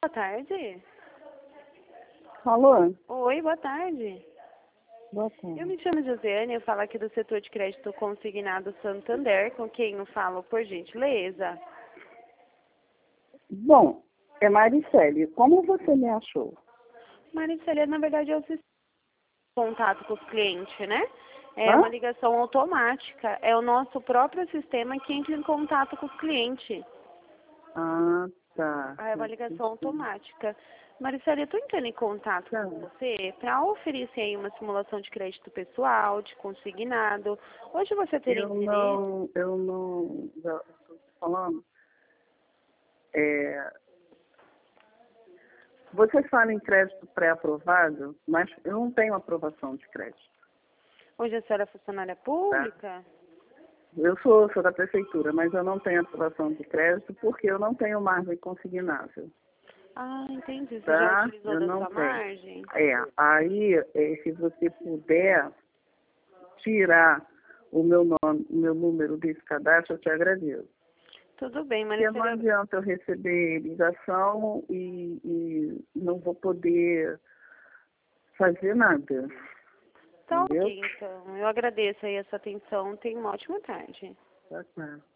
tarde. Alô? Oi, boa tarde. Boa tarde. Eu me chamo Josiane, eu falo aqui do setor de crédito consignado Santander, com quem eu falo, por gentileza. Bom, é Maricele. Como você me achou? Maricela, na verdade, é o sistema de contato com os clientes, né? É Hã? uma ligação automática. É o nosso próprio sistema que entra em contato com os clientes. Ah, tá. É uma ligação automática. Maricela, eu estou entrando em contato Tá. com você para oferecer aí uma simulação de crédito pessoal, de consignado. Hoje você teria interesse? Já estou te falando. É, você fala em crédito pré-aprovado, mas eu não tenho aprovação de crédito, Hoje a senhora é funcionária tá? pública? Eu sou da prefeitura, mas eu não tenho aprovação de crédito porque eu não tenho margem consignável, Ah, entendi. Você já tá? utilizou Eu da não sua tenho. margem? Se você puder tirar o meu nome, o meu número desse cadastro, eu te agradeço. Tudo bem, Porque não Maricela. adianta eu receber ligação e não vou poder fazer nada, Tá entendeu? ok, então. Eu agradeço aí a sua atenção. Tenha uma ótima tarde. Tá, tá.